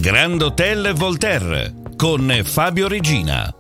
Grand Hotel Voltaire con Fabio Regina.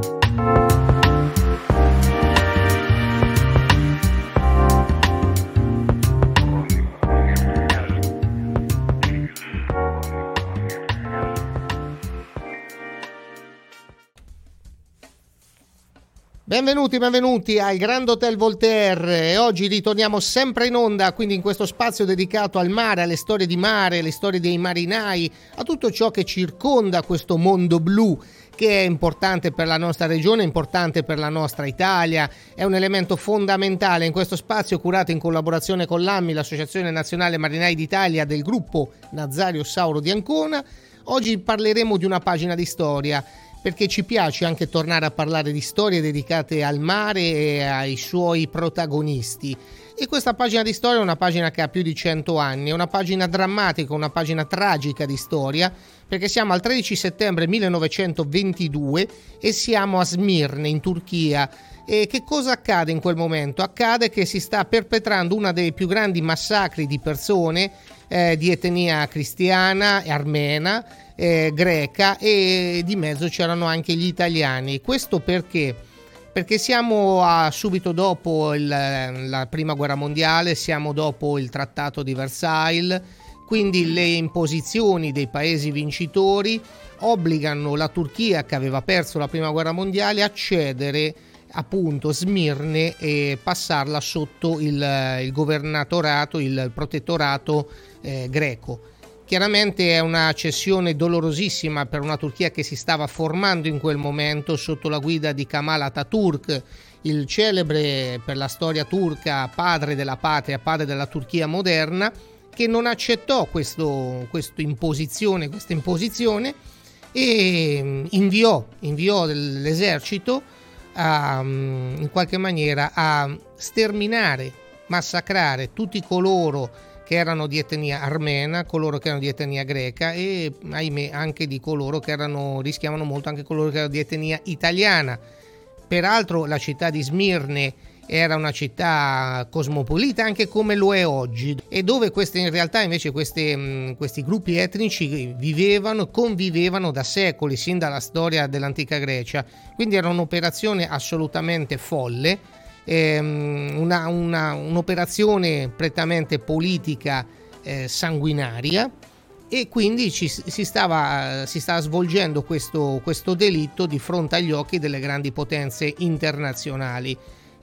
Benvenuti al Grand Hotel Voltaire. Oggi ritorniamo sempre in onda, quindi in questo spazio dedicato al mare, alle storie di mare, alle storie dei marinai, a tutto ciò che circonda questo mondo blu che è importante per la nostra regione, importante per la nostra Italia, è un elemento fondamentale in questo spazio curato in collaborazione con l'AMMI, l'Associazione Nazionale Marinai d'Italia, del gruppo Nazario Sauro di Ancona. Oggi parleremo di una pagina di storia, perché ci piace anche tornare a parlare di storie dedicate al mare e ai suoi protagonisti. E questa pagina di storia è una pagina che ha più di 100 anni, è una pagina drammatica, una pagina tragica di storia, perché siamo al 13 settembre 1922 e siamo a Smirne, in Turchia. E che cosa accade in quel momento? Accade che si sta perpetrando uno dei più grandi massacri di persone di etnia cristiana, armena, greca, e di mezzo c'erano anche gli italiani. Questo perché? Perché siamo subito dopo la prima guerra mondiale, siamo dopo il trattato di Versailles, quindi le imposizioni dei paesi vincitori obbligano la Turchia, che aveva perso la prima guerra mondiale, a cedere appunto Smirne e passarla sotto il governatorato, il protettorato greco. Chiaramente è una cessione dolorosissima per una Turchia che si stava formando in quel momento sotto la guida di Kemal Atatürk, il celebre per la storia turca padre della patria, padre della Turchia moderna, che non accettò questa imposizione e inviò l'esercito in qualche maniera a sterminare, massacrare tutti coloro che erano di etnia armena, coloro che erano di etnia greca e ahimè anche di coloro che rischiavano molto anche coloro che erano di etnia italiana. Peraltro la città di Smirne era una città cosmopolita anche come lo è oggi, e dove in realtà invece questi gruppi etnici convivevano da secoli, sin dalla storia dell'antica Grecia. Quindi era un'operazione assolutamente folle, un'operazione prettamente politica, sanguinaria, e quindi si stava svolgendo questo delitto di fronte agli occhi delle grandi potenze internazionali.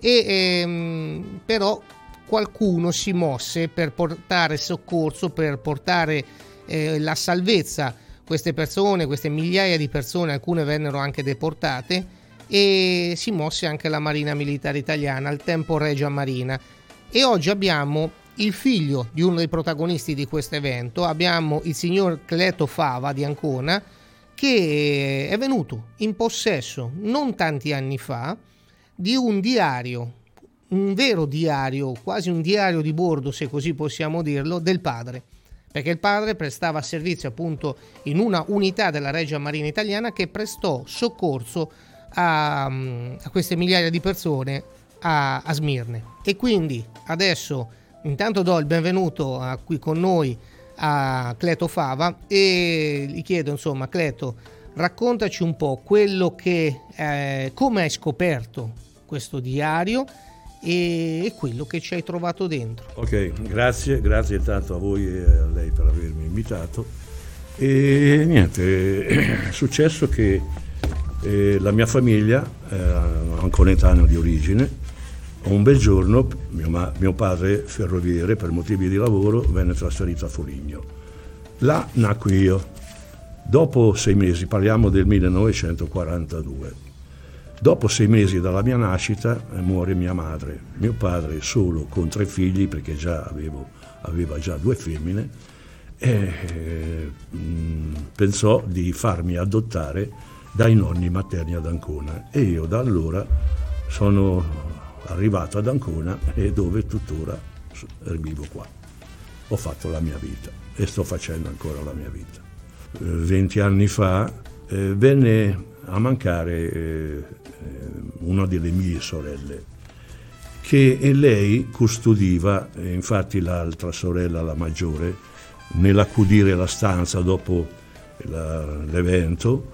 Però qualcuno si mosse per portare soccorso, per portare la salvezza queste persone, queste migliaia di persone, alcune vennero anche deportate, e si mosse anche la Marina Militare Italiana, al tempo Regia Marina. E oggi abbiamo il figlio di uno dei protagonisti di questo evento, abbiamo il signor Cleto Fava di Ancona, che è venuto in possesso non tanti anni fa di un diario, un vero diario, quasi un diario di bordo, se così possiamo dirlo, del padre, perché il padre prestava servizio appunto in una unità della Regia Marina Italiana che prestò soccorso a queste migliaia di persone a Smirne. E quindi adesso intanto do il benvenuto qui con noi a Cleto Fava e gli chiedo, insomma, Cleto, raccontaci un po' quello che come hai scoperto questo diario e quello che ci hai trovato dentro. Ok, grazie intanto a voi e a lei per avermi invitato. E niente, è successo che la mia famiglia, anconetana di origine, un bel giorno mio padre ferroviere, per motivi di lavoro, venne trasferito a Foligno. Là nacqui io. Dopo 6 mesi, parliamo del 1942, dopo 6 mesi dalla mia nascita muore mia madre. Mio padre, solo con 3 figli, perché aveva già 2 femmine, pensò di farmi adottare dai nonni materni ad Ancona, e io da allora sono arrivato ad Ancona, e dove tuttora vivo qua. Ho fatto la mia vita e sto facendo ancora la mia vita. 20 anni fa venne a mancare una delle mie sorelle, che lei custodiva, infatti l'altra sorella, la maggiore, nell'accudire la stanza dopo l'evento,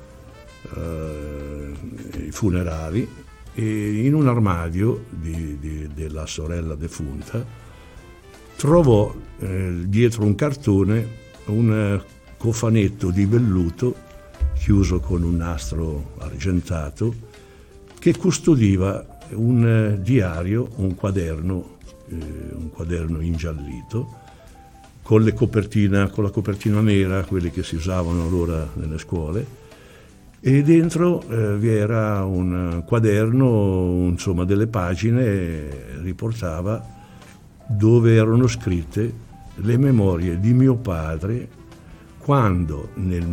i funerali, e in un armadio della sorella defunta trovò dietro un cartone un cofanetto di velluto chiuso con un nastro argentato che custodiva un diario, un quaderno ingiallito con la copertina nera, quelle che si usavano allora nelle scuole, e dentro vi era un quaderno, insomma, delle pagine, riportava dove erano scritte le memorie di mio padre quando nel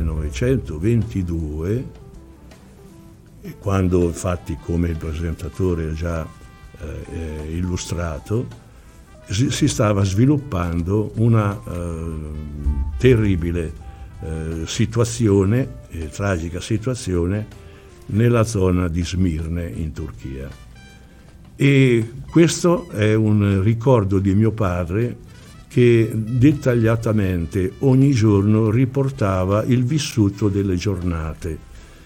1922, quando infatti, come il presentatore ha già illustrato, si stava sviluppando una terribile tragica situazione nella zona di Smirne in Turchia. E questo è un ricordo di mio padre che dettagliatamente ogni giorno riportava il vissuto delle giornate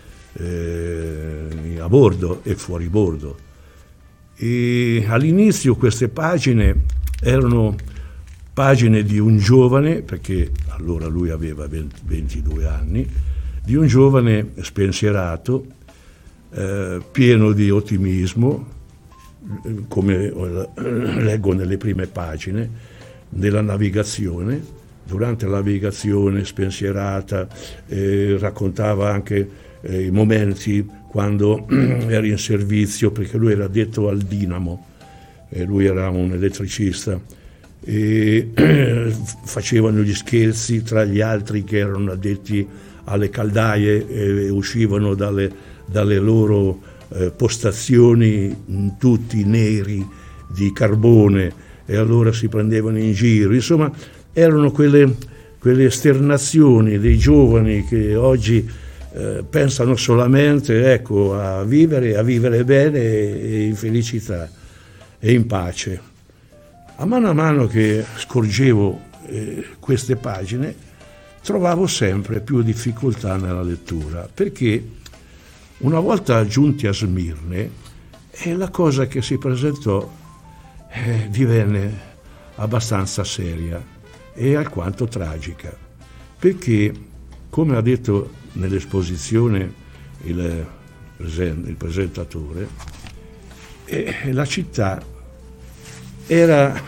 a bordo e fuori bordo. E all'inizio queste pagine erano pagine di un giovane, perché allora lui aveva 22 anni, di un giovane spensierato, pieno di ottimismo, come leggo nelle prime pagine, della navigazione. Durante la navigazione spensierata raccontava anche i momenti quando era in servizio, perché lui era addetto al dinamo, lui era un elettricista, e facevano gli scherzi tra gli altri che erano addetti alle caldaie e uscivano dalle loro postazioni tutti neri di carbone, e allora si prendevano in giro. Insomma, erano quelle esternazioni dei giovani che oggi pensano solamente, ecco, a vivere bene e in felicità e in pace. A mano che scorgevo queste pagine, trovavo sempre più difficoltà nella lettura, perché una volta giunti a Smirne, la cosa che si presentò divenne abbastanza seria e alquanto tragica, perché, come ha detto nell'esposizione il presentatore, la città era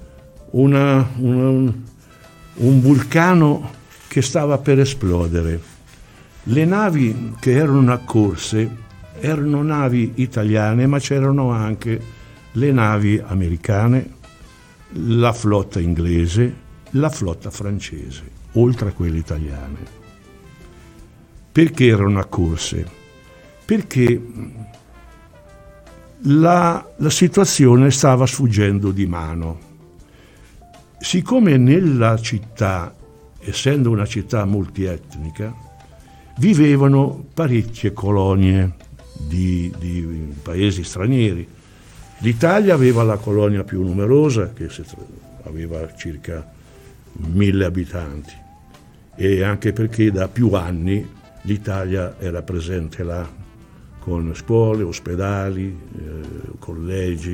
un vulcano che stava per esplodere. Le navi che erano accorse erano navi italiane, ma c'erano anche le navi americane, la flotta inglese, la flotta francese, oltre a quelle italiane. Perché erano accorse? Perché la situazione stava sfuggendo di mano. Siccome nella città, essendo una città multietnica, vivevano parecchie colonie di paesi stranieri. L'Italia aveva la colonia più numerosa, che aveva circa 1000 abitanti, e anche perché da più anni l'Italia era presente là, con scuole, ospedali, collegi,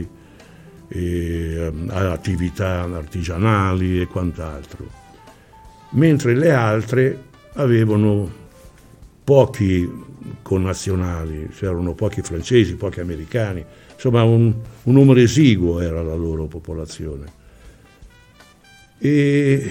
attività artigianali e quant'altro, mentre le altre avevano pochi connazionali, c'erano pochi francesi, pochi americani, insomma un numero esiguo era la loro popolazione. E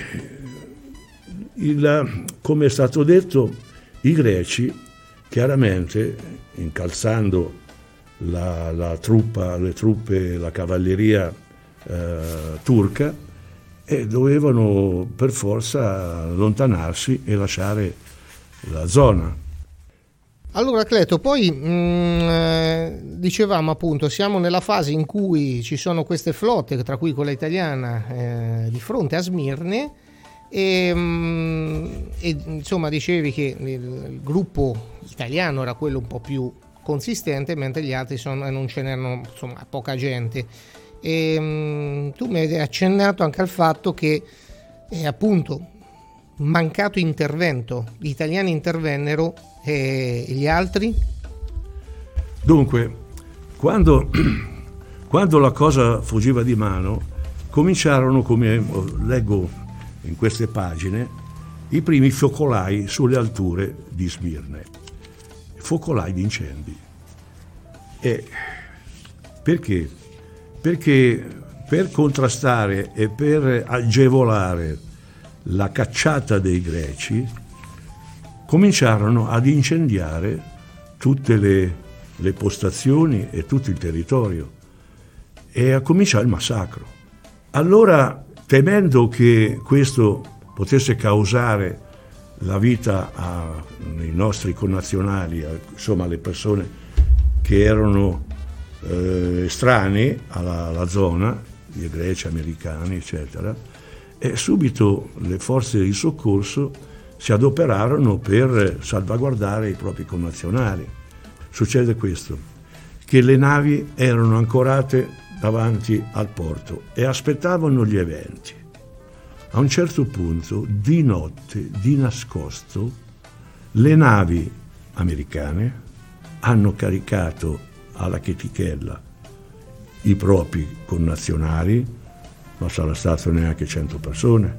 come è stato detto, i greci chiaramente, incalzando le truppe, la cavalleria turca, dovevano per forza allontanarsi e lasciare la zona. Allora Cleto, poi dicevamo appunto, siamo nella fase in cui ci sono queste flotte, tra cui quella italiana, di fronte a Smirne, e insomma dicevi che il gruppo italiano era quello un po' più consistente, mentre gli altri non ce n'erano, insomma, poca gente. E tu mi hai accennato anche al fatto che appunto mancato intervento. Gli italiani intervennero e gli altri? Dunque, quando la cosa fuggiva di mano, cominciarono, come leggo in queste pagine, i primi focolai sulle alture di Smirne, focolai di incendi. Perché? Perché per contrastare e per agevolare la cacciata dei greci, cominciarono ad incendiare tutte le postazioni e tutto il territorio, e a cominciare il massacro. Allora, temendo che questo potesse causare la vita ai nostri connazionali, insomma alle persone che erano estranei alla zona, i greci, americani, eccetera, e subito le forze di soccorso si adoperarono per salvaguardare i propri connazionali. Succede questo, che le navi erano ancorate davanti al porto e aspettavano gli eventi. A un certo punto, di notte, di nascosto, le navi americane hanno caricato alla chetichella i propri connazionali, non sarà stato neanche 100 persone.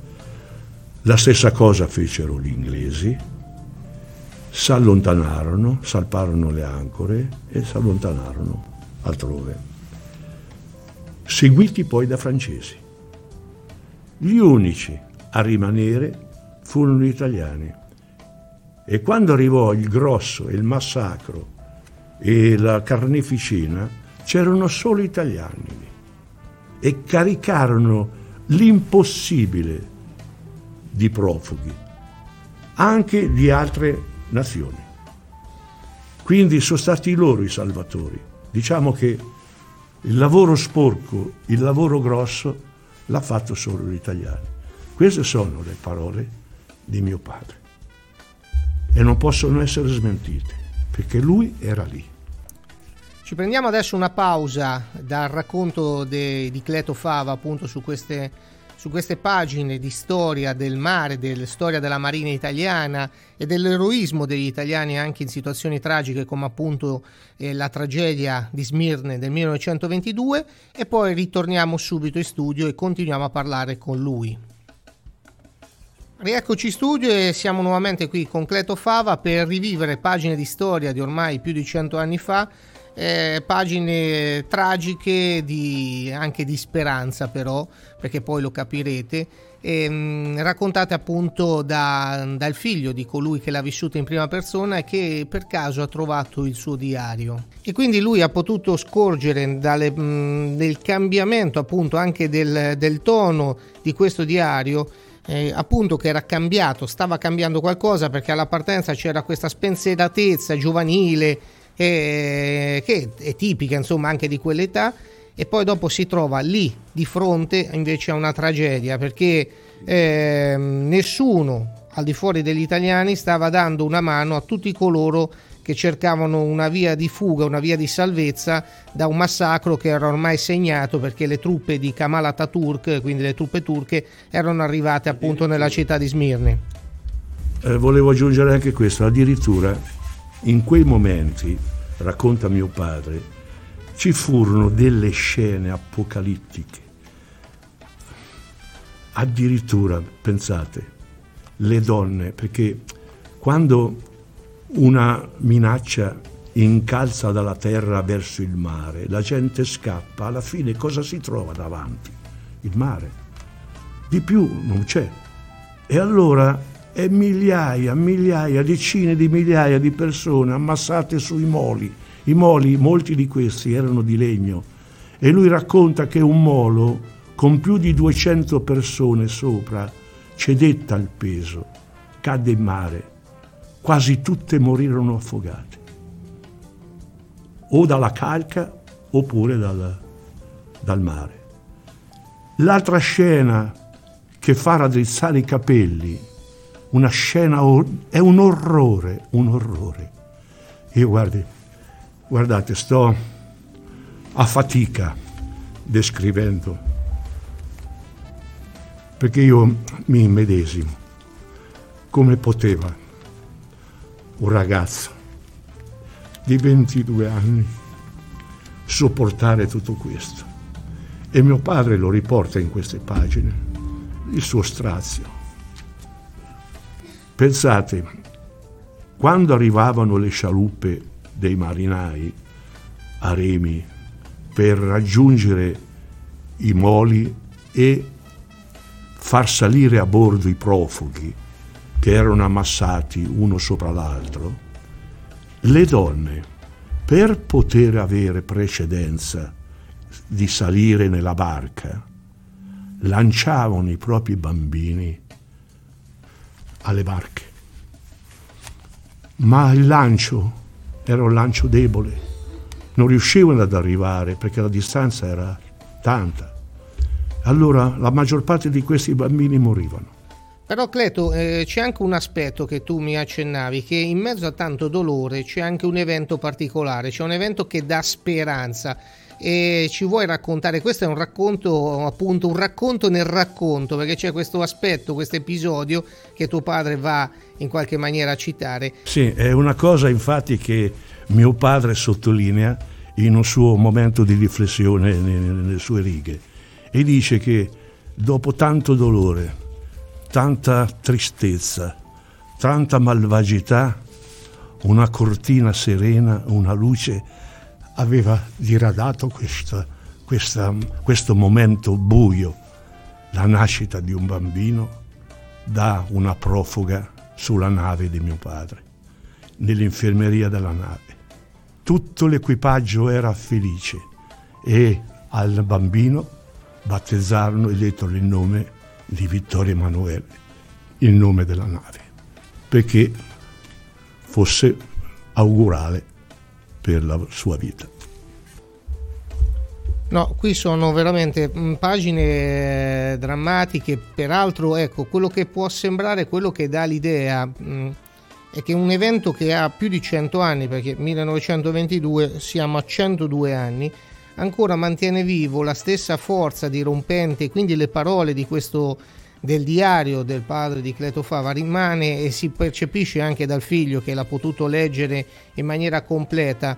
La stessa cosa fecero gli inglesi, si allontanarono, salparono le ancore e si allontanarono altrove, seguiti poi da francesi. Gli unici a rimanere furono gli italiani, e quando arrivò il grosso, il massacro e la carneficina, c'erano solo italiani lì, e caricarono l'impossibile di profughi, anche di altre nazioni. Quindi sono stati loro i salvatori. Diciamo che il lavoro sporco, il lavoro grosso, l'ha fatto solo gli italiani. Queste sono le parole di mio padre e non possono essere smentite, perché lui era lì. Ci prendiamo adesso una pausa dal racconto di Cleto Fava, appunto su queste pagine di storia del mare, della storia della marina italiana e dell'eroismo degli italiani anche in situazioni tragiche come appunto la tragedia di Smirne del 1922, e poi ritorniamo subito in studio e continuiamo a parlare con lui. Rieccoci in studio e siamo nuovamente qui con Cleto Fava per rivivere pagine di storia di ormai più di 100 anni fa, pagine tragiche anche di speranza, però, perché poi lo capirete, raccontate appunto dal figlio di colui che l'ha vissuta in prima persona e che per caso ha trovato il suo diario, e quindi lui ha potuto scorgere del cambiamento appunto anche del tono di questo diario, appunto, che era cambiato, stava cambiando qualcosa, perché alla partenza c'era questa spensieratezza giovanile che è tipica insomma anche di quell'età, e poi dopo si trova lì di fronte invece a una tragedia, perché nessuno al di fuori degli italiani stava dando una mano a tutti coloro che cercavano una via di fuga, una via di salvezza da un massacro che era ormai segnato, perché le truppe di Kemal Atatürk, quindi le truppe turche, erano arrivate appunto nella città di Smirne. Volevo aggiungere anche questo, addirittura in quei momenti, racconta mio padre, ci furono delle scene apocalittiche. Addirittura, pensate, le donne, perché quando una minaccia incalza dalla terra verso il mare, la gente scappa, alla fine cosa si trova davanti? Il mare. Di più non c'è. E allora e migliaia, decine di migliaia di persone ammassate sui moli. I moli, molti di questi erano di legno, e lui racconta che un molo con più di 200 persone sopra cedette al peso, cadde in mare, quasi tutte morirono affogate, o dalla calca oppure dal mare. L'altra scena che fa raddrizzare i capelli, una scena, è un orrore. Io guardate, sto a fatica descrivendo, perché io mi immedesimo. come poteva un ragazzo di 22 anni sopportare tutto questo. E mio padre lo riporta in queste pagine, il suo strazio. Pensate, quando arrivavano le scialuppe dei marinai a remi per raggiungere i moli e far salire a bordo i profughi che erano ammassati uno sopra l'altro, le donne, per poter avere precedenza di salire nella barca, lanciavano i propri bambini alle barche. Ma il lancio era un lancio debole, non riuscivano ad arrivare perché la distanza era tanta. Allora la maggior parte di questi bambini morivano. Però Cleto, c'è anche un aspetto che tu mi accennavi, che in mezzo a tanto dolore c'è anche un evento particolare, c'è un evento che dà speranza. E ci vuoi raccontare? Questo è un racconto, appunto un racconto nel racconto, perché c'è questo aspetto, questo episodio che tuo padre va in qualche maniera a citare. Sì, è una cosa infatti che mio padre sottolinea in un suo momento di riflessione nelle sue righe, e dice che dopo tanto dolore, tanta tristezza, tanta malvagità, una cortina serena, una luce aveva diradato questo momento buio, la nascita di un bambino da una profuga sulla nave di mio padre, nell'infermeria della nave. Tutto l'equipaggio era felice e al bambino battezzarono e dettero il nome di Vittorio Emanuele, il nome della nave, perché fosse augurale per la sua vita. No, qui sono veramente pagine drammatiche, peraltro ecco, quello che può sembrare, quello che dà l'idea è che un evento che ha più di 100 anni, perché 1922 siamo a 102 anni, ancora mantiene vivo la stessa forza dirompente, quindi le parole di questo del diario del padre di Cleto Fava rimane, e si percepisce anche dal figlio che l'ha potuto leggere in maniera completa.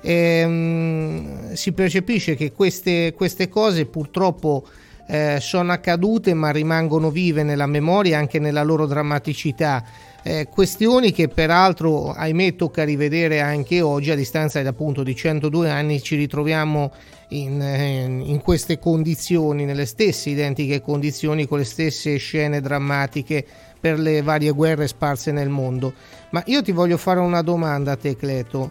Si percepisce che queste cose purtroppo sono accadute, ma rimangono vive nella memoria, anche nella loro drammaticità. Questioni che peraltro, ahimè, tocca rivedere anche oggi, a distanza appunto di 102 anni. Ci ritroviamo in queste condizioni, nelle stesse identiche condizioni, con le stesse scene drammatiche per le varie guerre sparse nel mondo. Ma io ti voglio fare una domanda a te, Cleto.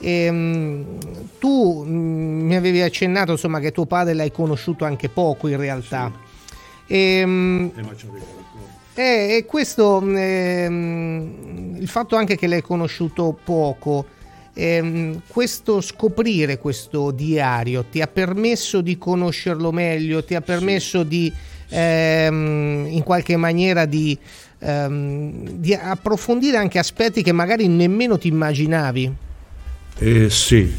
Tu mi avevi accennato, insomma, che tuo padre l'hai conosciuto anche poco in realtà. Sì. E questo, il fatto anche che l'hai conosciuto poco, questo scoprire questo diario ti ha permesso di conoscerlo meglio, ti ha permesso di in qualche maniera di approfondire anche aspetti che magari nemmeno ti immaginavi? Sì,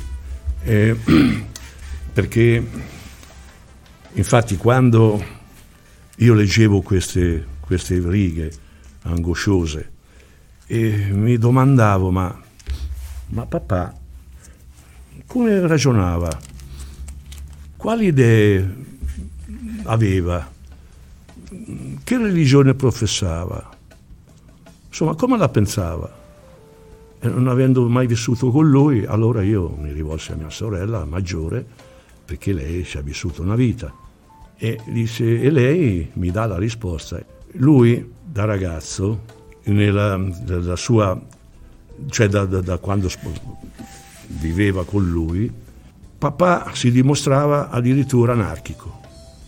perché infatti quando io leggevo queste righe angosciose e mi domandavo ma papà come ragionava, quali idee aveva, che religione professava, insomma come la pensava. E non avendo mai vissuto con lui, allora io mi rivolsi a mia sorella maggiore, perché lei ci ha vissuto una vita, e lei mi dà la risposta. Lui da ragazzo, da sua, cioè da quando viveva con lui, papà si dimostrava addirittura anarchico.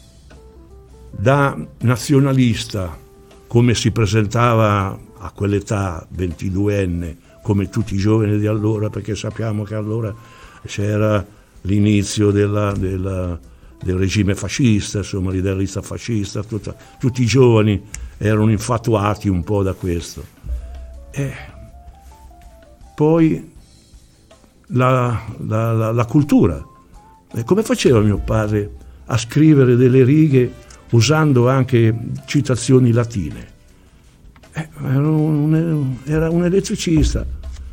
Da nazionalista, come si presentava a quell'età 22enne, come tutti i giovani di allora, perché sappiamo che allora c'era l'inizio del regime fascista, insomma l'idealista fascista, tutti i giovani erano infatuati un po' da questo. E poi la cultura. E come faceva mio padre a scrivere delle righe usando anche citazioni latine? era un elettricista.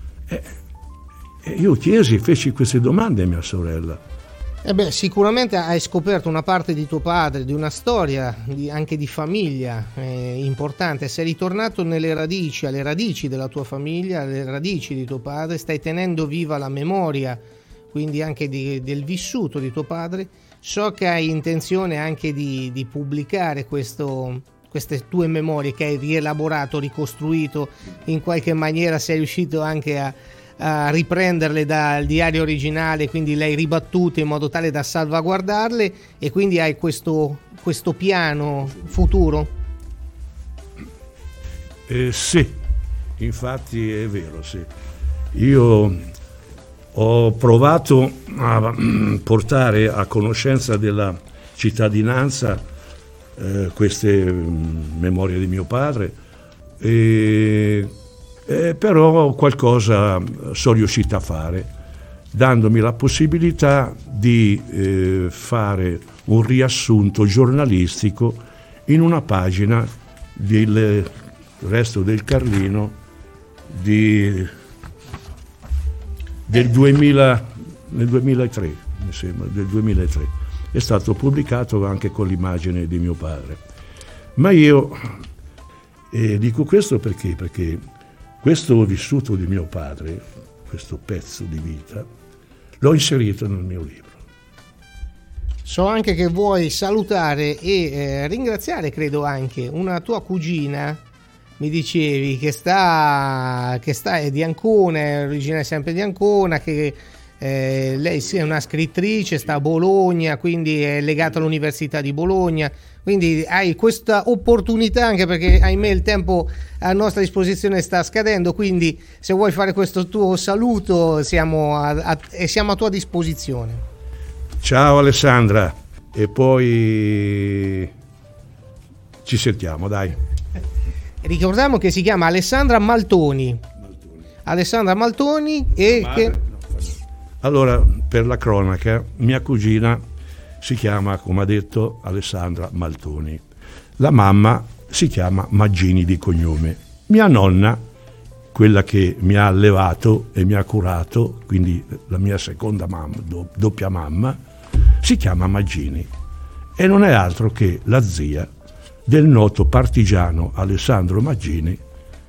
Io feci queste domande a mia sorella. Sicuramente hai scoperto una parte di tuo padre, di una storia anche di famiglia importante. Sei ritornato alle radici della tua famiglia, alle radici di tuo padre, stai tenendo viva la memoria, quindi anche del vissuto di tuo padre. So che hai intenzione anche di pubblicare queste tue memorie che hai rielaborato, ricostruito, in qualche maniera sei riuscito anche a riprenderle dal diario originale, quindi le hai ribattute in modo tale da salvaguardarle, e quindi hai questo piano futuro? Sì, infatti è vero, sì. Io ho provato a portare a conoscenza della cittadinanza queste memorie di mio padre, però qualcosa sono riuscito a fare, dandomi la possibilità di fare un riassunto giornalistico in una pagina del Resto del Carlino nel 2003, mi sembra, del 2003. È stato pubblicato anche con l'immagine di mio padre. Ma io dico questo perché questo vissuto di mio padre, questo pezzo di vita, l'ho inserito nel mio libro. So anche che vuoi salutare e ringraziare, credo anche, una tua cugina, mi dicevi, che è di Ancona, è originaria sempre di Ancona, che lei è una scrittrice, sta a Bologna, quindi è legata all'Università di Bologna, quindi hai questa opportunità, anche perché ahimè il tempo a nostra disposizione sta scadendo, quindi se vuoi fare questo tuo saluto siamo a tua disposizione. Ciao Alessandra, e poi ci sentiamo, dai. Ricordiamo che si chiama Alessandra Maltoni. Alessandra Maltoni Allora, per la cronaca, mia cugina si chiama, come ha detto, Alessandra Maltoni. La mamma si chiama Maggini di cognome. Mia nonna, quella che mi ha allevato e mi ha curato, quindi la mia seconda mamma, doppia mamma, si chiama Maggini. E non è altro che la zia del noto partigiano Alessandro Maggini,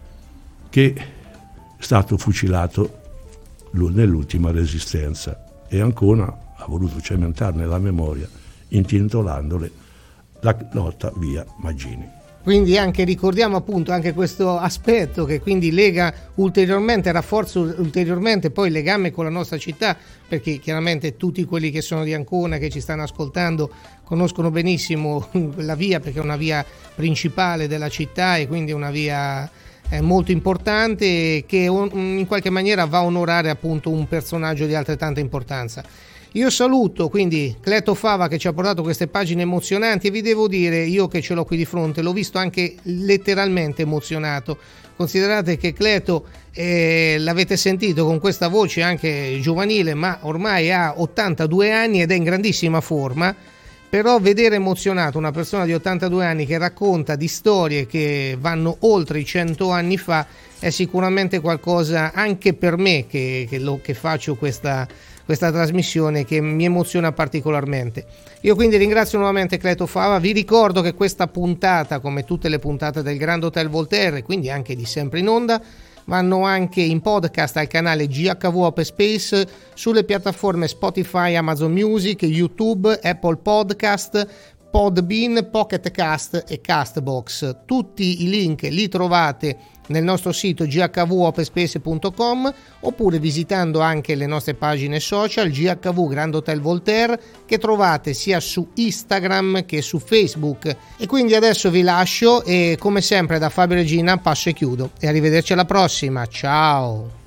che è stato fucilato nell'ultima resistenza, e Ancona ha voluto cementarne la memoria intitolandole la lotta via Maggini. Quindi anche ricordiamo appunto anche questo aspetto, che quindi lega ulteriormente, rafforza ulteriormente poi il legame con la nostra città, perché chiaramente tutti quelli che sono di Ancona, che ci stanno ascoltando, conoscono benissimo la via, perché è una via principale della città e quindi una via molto importante, che in qualche maniera va a onorare appunto un personaggio di altrettanta importanza. Io saluto quindi Cleto Fava, che ci ha portato queste pagine emozionanti, e vi devo dire, io che ce l'ho qui di fronte, l'ho visto anche letteralmente emozionato. Considerate che Cleto, l'avete sentito, con questa voce anche giovanile, ma ormai ha 82 anni ed è in grandissima forma. Però vedere emozionato una persona di 82 anni che racconta di storie che vanno oltre i 100 anni fa è sicuramente qualcosa, anche per me che faccio questa trasmissione, che mi emoziona particolarmente. Io quindi ringrazio nuovamente Cleto Fava. Vi ricordo che questa puntata, come tutte le puntate del Grand Hotel Voltaire, quindi anche di Sempre in Onda, vanno anche in podcast al canale GHV Open Space, sulle piattaforme Spotify, Amazon Music, YouTube, Apple Podcast, Podbean, Pocket Cast e Castbox. Tutti i link li trovate nel nostro sito ghvopenspace.com, oppure visitando anche le nostre pagine social GHV Grand Hotel Voltaire, che trovate sia su Instagram che su Facebook. E quindi adesso vi lascio, e come sempre da Fabio Regina passo e chiudo, e arrivederci alla prossima, ciao.